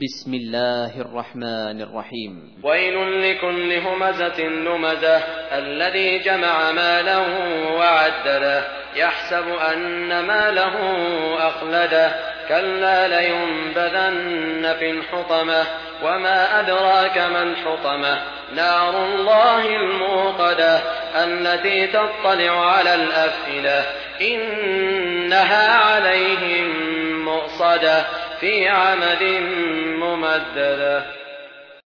بسم الله الرحمن الرحيم. ويل لكل همزة لمزة الذي جمع ماله وعدده يحسب أن ماله أخلده كلا لينبذن في الحطمة وما أدراك ما الحطمة نار الله الموقدة التي تطلع على الأفئدة إنها عليهم مؤصدة في عمد ممددة.